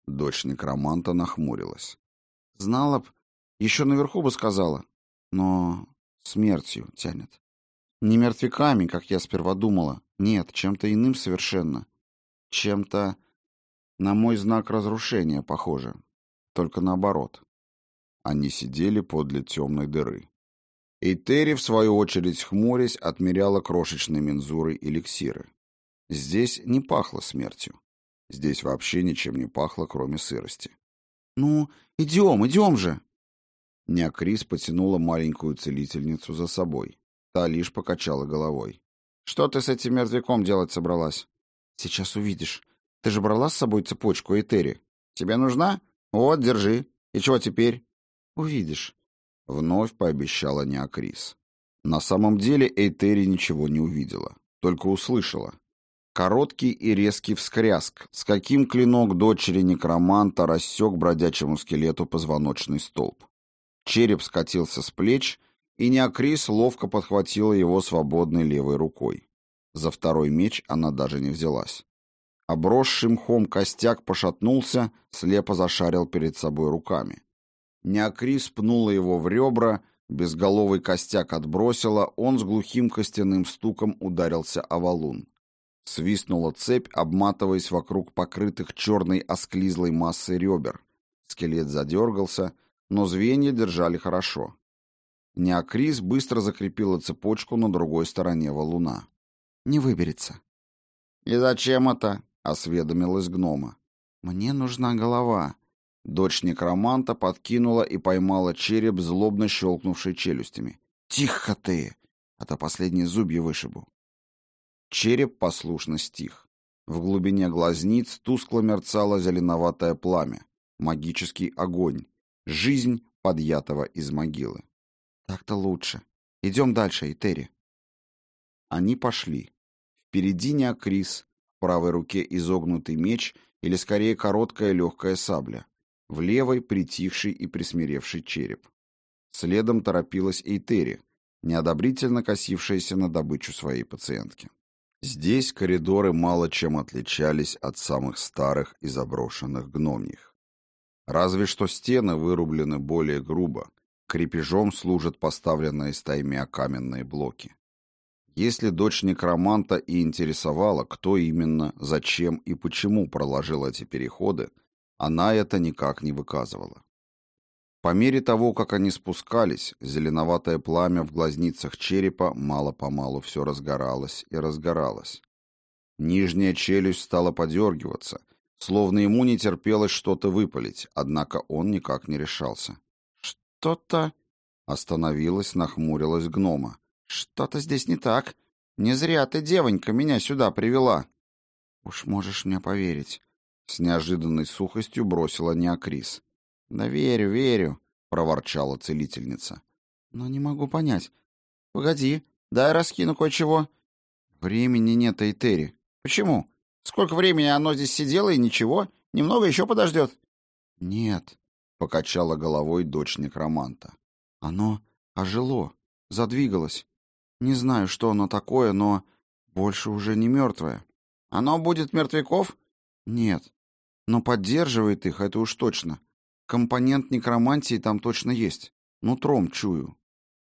Дочь некроманта нахмурилась. Знала б, еще наверху бы сказала, но смертью тянет. Не мертвяками, как я сперва думала. Нет, чем-то иным совершенно. Чем-то на мой знак разрушения похоже. Только наоборот. Они сидели подле темной дыры. Эйтери, в свою очередь, хмурясь, отмеряла крошечной мензурой эликсиры. Здесь не пахло смертью. Здесь вообще ничем не пахло, кроме сырости. «Ну, идем же!» Неокрис потянула маленькую целительницу за собой. Та лишь покачала головой. «Что ты с этим мертвяком делать собралась?» «Сейчас увидишь. Ты же брала с собой цепочку Эйтери. Тебе нужна? Вот, держи. И чего теперь?» «Увидишь», — вновь пообещала Неокрис. На самом деле Эйтери ничего не увидела, только услышала. Короткий и резкий вскраск, с каким клинок дочери некроманта рассек бродячему скелету позвоночный столб. Череп скатился с плеч, и Неокрис ловко подхватила его свободной левой рукой. За второй меч она даже не взялась. Обросший мхом костяк пошатнулся, слепо зашарил перед собой руками. Неокрис пнула его в ребра, безголовый костяк отбросила, он с глухим костяным стуком ударился о валун. Свистнула цепь, обматываясь вокруг покрытых черной осклизлой массой ребер. Скелет задергался, но звенья держали хорошо. Неокрис быстро закрепила цепочку на другой стороне валуна. «Не выберется». «И зачем это?» — осведомилась гнома. «Мне нужна голова». Дочь некроманта подкинула и поймала череп, злобно щелкнувший челюстями. «Тихо ты! А то последние зубья вышибу». Череп послушно стих. В глубине глазниц тускло мерцало зеленоватое пламя. Магический огонь. Жизнь, подъятого из могилы. «Так-то лучше. Идем дальше, Эйтери». Они пошли. Впереди Неокрис, в правой руке изогнутый меч или скорее короткая легкая сабля. В левой притихший и присмиревший череп. Следом торопилась Эйтери, неодобрительно косившаяся на добычу своей пациентки. Здесь коридоры мало чем отличались от самых старых и заброшенных гномьих. Разве что стены вырублены более грубо, крепежом служат поставленные стаймя каменные блоки. Если дочь некроманта и интересовала, кто именно, зачем и почему проложил эти переходы, она это никак не выказывала. По мере того, как они спускались, зеленоватое пламя в глазницах черепа мало-помалу все разгоралось и разгоралось. Нижняя челюсть стала подергиваться, словно ему не терпелось что-то выпалить, однако он никак не решался. «Что-то...» — остановилась, нахмурилась гнома. «Что-то здесь не так. Не зря ты, девонька, меня сюда привела». «Уж можешь мне поверить», — с неожиданной сухостью бросила Неокрис. «Да верю, верю», — проворчала целительница. «Но не могу понять. Погоди, дай раскину кое-чего». «Времени нет, Эйтери». «Почему? Сколько времени оно здесь сидело и ничего? Немного еще подождет». «Нет», — покачала головой дочь некроманта. «Оно ожило, задвигалось. Не знаю, что оно такое, но больше уже не мертвое». «Оно будет мертвяков?» «Нет, но поддерживает их, это уж точно. Компонент некромантии там точно есть. Нутром чую».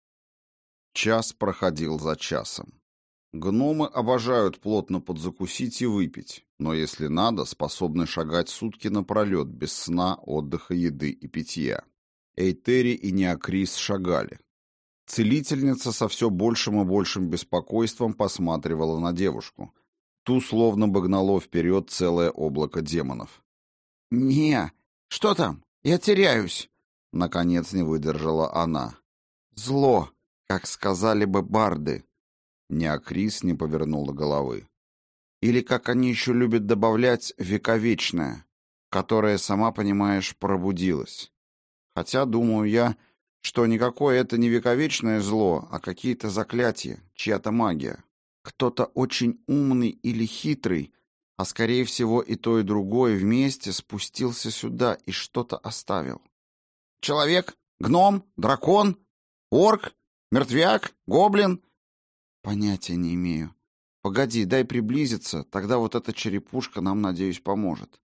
Час проходил за часом. Гномы обожают плотно подзакусить и выпить, но если надо, способны шагать сутки напролет без сна, отдыха, еды и питья. Эйтери и Неокрис шагали. Целительница со все большим и большим беспокойством посматривала на девушку. Ту словно бы гнало вперед целое облако демонов. «Не, что там? Я теряюсь!» Наконец не выдержала она. «Зло, как сказали бы барды». Неокрис не повернула головы. «Или, как они еще любят добавлять, вековечное, которое, сама понимаешь, пробудилось. Хотя, думаю я, что никакое это не вековечное зло, а какие-то заклятия, чья-то магия. Кто-то очень умный или хитрый, а скорее всего и то, и другое вместе спустился сюда и что-то оставил». «Человек? Гном? Дракон? Орк? Мертвяк? Гоблин?» «Понятия не имею. Погоди, дай приблизиться, тогда вот эта черепушка нам, надеюсь, поможет».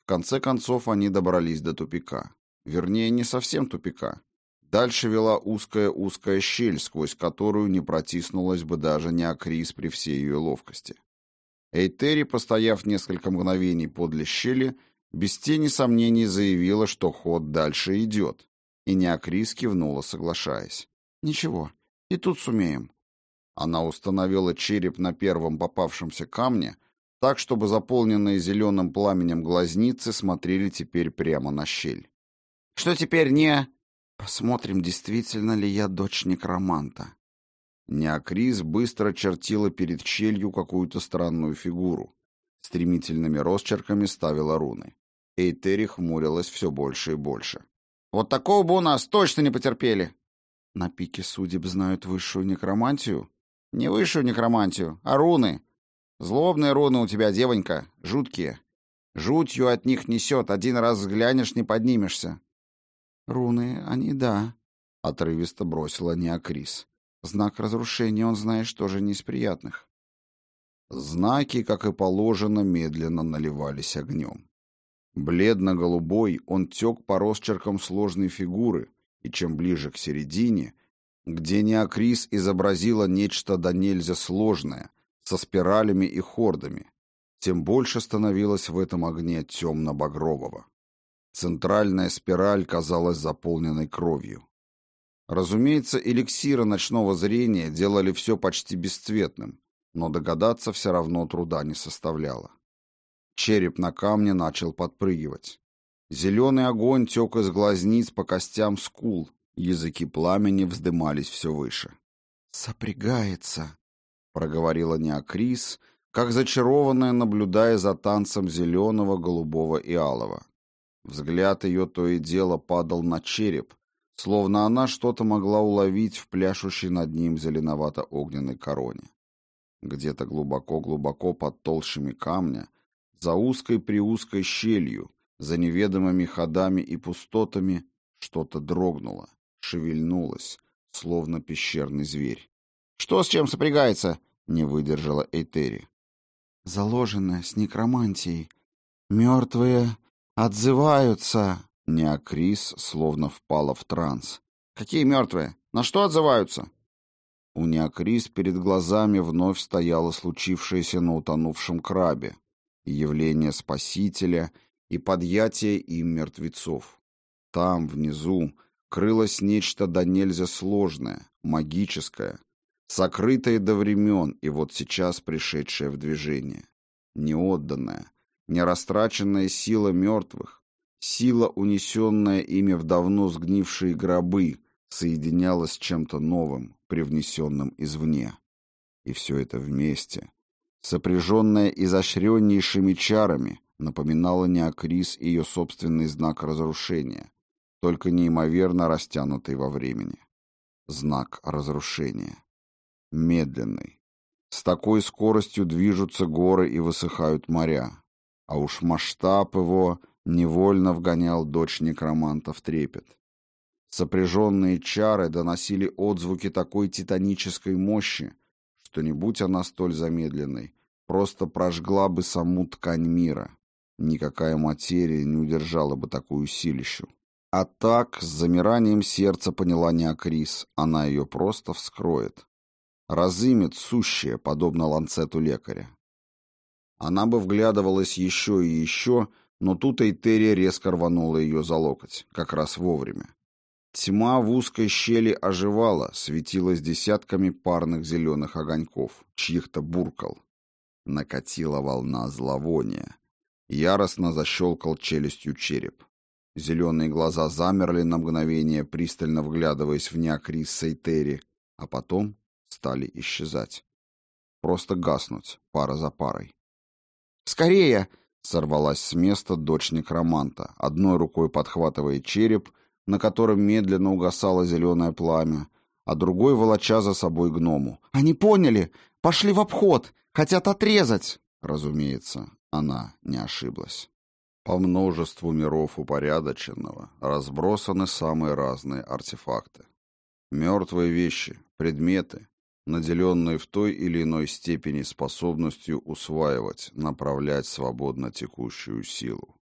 В конце концов они добрались до тупика. Вернее, не совсем тупика. Дальше вела узкая щель, сквозь которую не протиснулась бы даже Неокрис при всей ее ловкости. Эйтери, постояв несколько мгновений подле щели, без тени сомнений заявила, что ход дальше идет, и Неокрис кивнула, соглашаясь. «Ничего, и тут сумеем». Она установила череп на первом попавшемся камне, так, чтобы заполненные зеленым пламенем глазницы смотрели теперь прямо на щель. «Что теперь не...» «Посмотрим, действительно ли я дочь некроманта». Неокрис быстро чертила перед щелью какую-то странную фигуру. Стремительными росчерками ставила руны. Эйтери хмурилась все больше и больше. «Вот такого бы у нас точно не потерпели!» «На пике судеб знают высшую некромантию?» «Не высшую некромантию, а руны. Злобные руны у тебя, девонька, жуткие. Жутью от них несет, один раз взглянешь, не поднимешься». «Руны, они да», — отрывисто бросила Неокрис. «Знак разрушения, он, знаешь, тоже не из приятных». Знаки, как и положено, медленно наливались огнем. Бледно-голубой он тек по росчеркам сложной фигуры, и чем ближе к середине, где Неокрис изобразила нечто до нельзя сложное, со спиралями и хордами, тем больше становилось в этом огне темно-багрового. Центральная спираль казалась заполненной кровью. Разумеется, эликсиры ночного зрения делали все почти бесцветным, но догадаться все равно труда не составляло. Череп на камне начал подпрыгивать. Зеленый огонь тек из глазниц по костям скул, языки пламени вздымались все выше. «Сопрягается», — проговорила Неокрис, как зачарованная, наблюдая за танцем зеленого, голубого и алого. Взгляд ее то и дело падал на череп, словно она что-то могла уловить в пляшущей над ним зеленовато-огненной короне. Где-то глубоко-глубоко под толщами камня, за узкой-приузкой щелью, за неведомыми ходами и пустотами, что-то дрогнуло, шевельнулось, словно пещерный зверь. «Что с чем сопрягается?» — не выдержала Эйтери. «Заложенное с некромантией. Мертвые отзываются». Неокрис словно впала в транс. «Какие мертвые? На что отзываются?» У Неокрис перед глазами вновь стояло случившееся на утонувшем крабе, явление Спасителя и подъятие им мертвецов. Там, внизу, крылось нечто до нельзя сложное, магическое, сокрытое до времен и вот сейчас пришедшее в движение. Неотданная, нерастраченная сила мертвых, сила, унесенная ими в давно сгнившие гробы, соединялась с чем-то новым, привнесенным извне. И все это вместе, сопряженное изощреннейшими чарами, напоминало Неокрис ее собственный знак разрушения, только неимоверно растянутый во времени. Знак разрушения. Медленный. С такой скоростью движутся горы и высыхают моря. А уж масштаб его невольно вгонял дочь некроманта в трепет. Сопряженные чары доносили отзвуки такой титанической мощи, что, не будь она столь замедленной, просто прожгла бы саму ткань мира. Никакая материя не удержала бы такую силищу. А так, с замиранием сердца поняла Неокрис, она ее просто вскроет. Разымет сущее, подобно ланцету лекаря. Она бы вглядывалась еще и еще, но тут Эйтери резко рванула ее за локоть, как раз вовремя. Тьма в узкой щели оживала, светилась десятками парных зеленых огоньков, чьих-то буркал. Накатила волна зловония. Яростно защелкал челюстью череп. Зеленые глаза замерли на мгновение, пристально вглядываясь в Неокрис с Эйтери, а потом стали исчезать. Просто гаснуть, пара за парой. «Скорее!» — сорвалась с места дочь некроманта, одной рукой подхватывая череп, на котором медленно угасало зеленое пламя, а другой волоча за собой гному. «Они поняли! Пошли в обход! Хотят отрезать!» Разумеется, она не ошиблась. По множеству миров упорядоченного разбросаны самые разные артефакты. Мертвые вещи, предметы, наделенные в той или иной степени способностью усваивать, направлять свободно текущую силу.